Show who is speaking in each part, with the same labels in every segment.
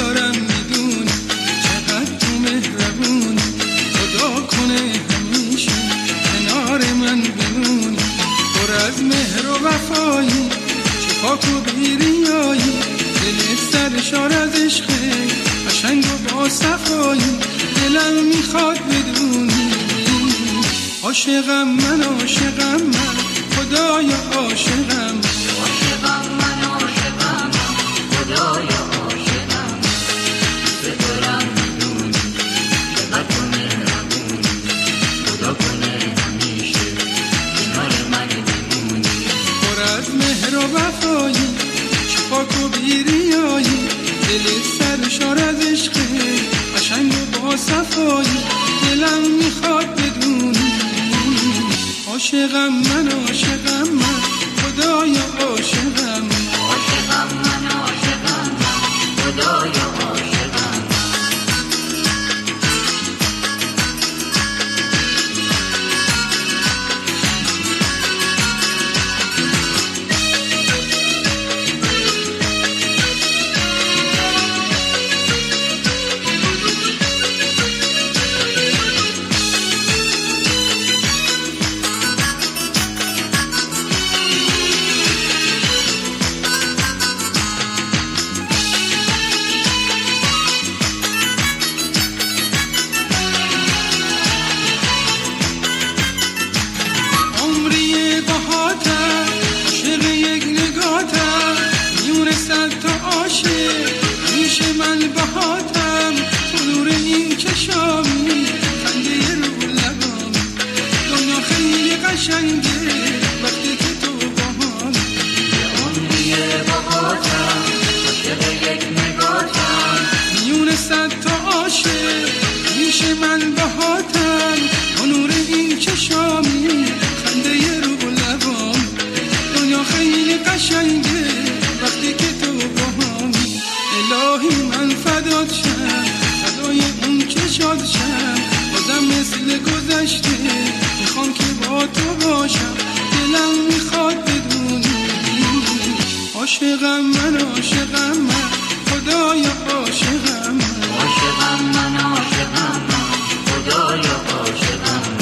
Speaker 1: دارم میدونی چقدر تو مهربونی، خدا کنه همیشه کنار من بمونی، پر از مهر و وفایی، چه پاک و بیریایی، دلت سرشار از عشقه قشنگ و با صفایی، دلم میخواد بدونی عاشقم من، عاشقم من، خدایا عاشقم من،
Speaker 2: عاشقم من، عاشقم من، خدایا عاشقم من، به دلم میدونی چقدر تو مهربونی، خدا کنه همیشه کنار من بمونی،
Speaker 1: پر از مهر و وفایی، چه پاک و بیریایی، دلت سرشار از عشقه قشنگ و با صفایی، دلم میخواد بدونی عاشقم من، عاشقم من، خدایا عاشقم من،
Speaker 2: عاشقم من، عاشقم من، خدایا عاشقم من.
Speaker 1: همیشه من بهاتم، تو نور این چشامی، خنده رو لبامی، دنیا خیلی قشنگه وقتی که تو باهامی،
Speaker 2: عمری بهاتم، عاشق یک نگاهتم،
Speaker 1: میون صد تا عاشق، همیشه من بهاتم، تو نور این چشامی، خنده رو لبامی، دنیا خیلی قشنگه وقتی که تو باهامی، الهی من فدات شم، فدای اون چشات شم، بازم مثل گذشته میخوام که با تو باشم، دلم میخواد بدونی عاشقم من، عاشقم من، خدایا عاشقم من،
Speaker 2: عاشقم من، عاشقم من، خدایا عاشقم من.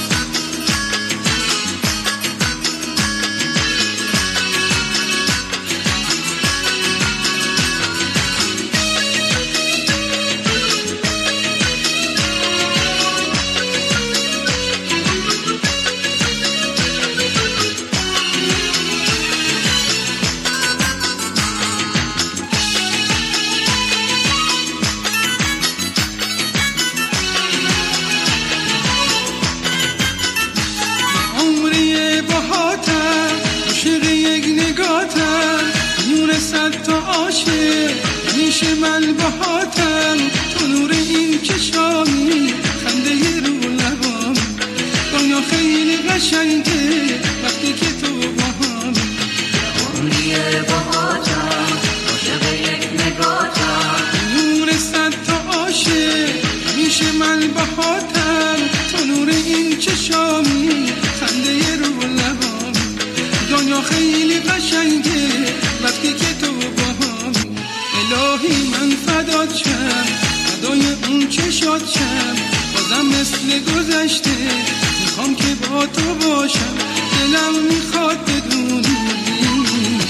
Speaker 1: عاشق یک نگاهتم، میون صد تا عاشق، همیشه من بهاتم، تو نور این چشامی، خنده رو لبامی، دنیا خیلی قشنگه وقتی که تو باهامی،
Speaker 2: عمری بهاتم، عاشق یک نگاهتم،
Speaker 1: میون صد تا عاشق، همیشه من بهاتم، تو نور این چشامی، خنده رو لبامی، دنیا خیلی قشنگه وقتی که تو باهامی، الهی من فدات شم، فدای اون چشات شم، بازم مثل گذشته میخوام که با تو باشم، دلم میخواد بدونی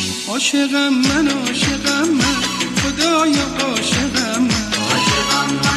Speaker 1: عاشقم من، عاشقم من، خدایا عاشقم من،
Speaker 2: عاشقم من،